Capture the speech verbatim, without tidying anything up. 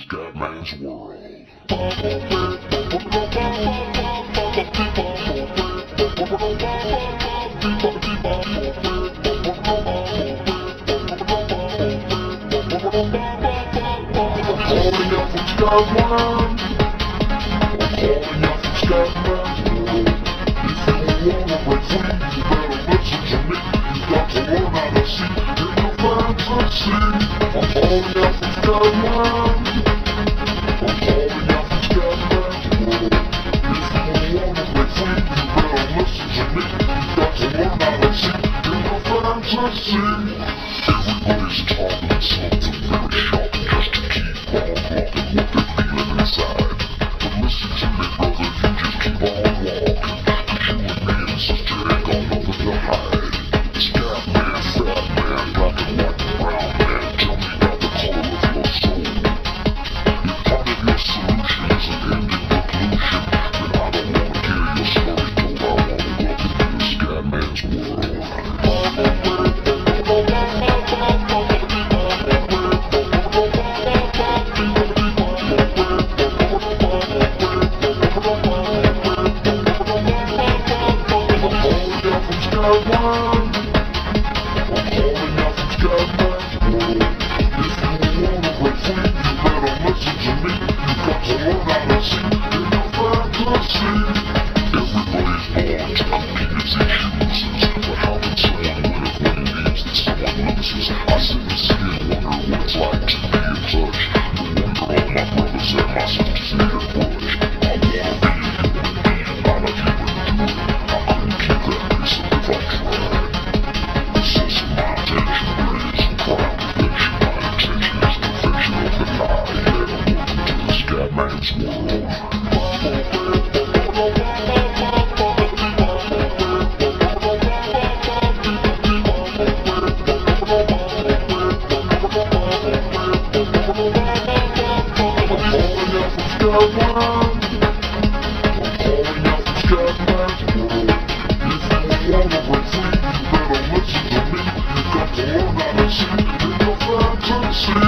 Scatman's World. Calling out from Scatman. I'm calling out from Scatman's World. If you wanna break free, you better listen to me. You got to learn how to see in your fantasy. I'm calling out from Scatman. I'm calling out from Scatman's World. If you wanna break free, you better listen to me. You got to learn how to see in your fantasy. Everybody's talking something very sharp just to keep on blocking what they're feeling inside. But listen to me, brother, you just keep on walking. Cause you and me and sister ain't got nothing to hide. Scatman, fat man, black and white and brown man, tell me about the color of your soul. If part of your solution is an ending the pollution, then I don't wanna hear your story told. I wanna welcome you to Scatman's World. Scatman. I'm calling out from Scatman's World. If you wanna break free, you better listen to me. You got to learn how to see in your fantasy. Everybody's born to compete, it's issues. But how can someone win if what it means that someone loses? I sit and see and wonder what it's like to be in touch. No wonder all my brothers and my sisters need a grudge. I wanna be a human being, not a human doing. I couldn't keep that peace up if I tried. This is my intention, but it isn't crime prevention. My intention is perfection of the lie. Yeah, welcome to the Scatman's World. Scatman. I'm calling out from Scatman's World. If you wanna break free, you better listen to me. You got to learn how to see in your fantasy.